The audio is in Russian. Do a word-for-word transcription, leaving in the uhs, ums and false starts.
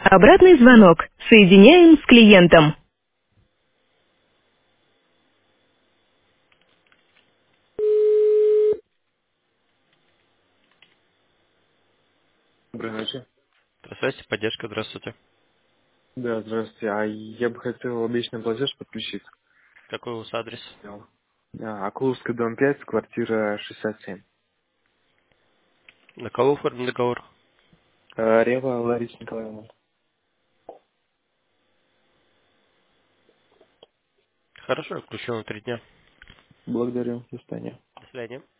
Обратный звонок. Соединяем с клиентом. Доброй ночи. Здравствуйте, поддержка, здравствуйте. Да, здравствуйте. А я бы хотел обещанный платеж подключить. Какой у вас адрес? Хотел. А, Акуловский дом пять, квартира шестьдесят семь. На кого оформлен договор? А, Рева Лариса Николаевна. Хорошо, включил на три дня. Благодарю. До свидания. До свидания.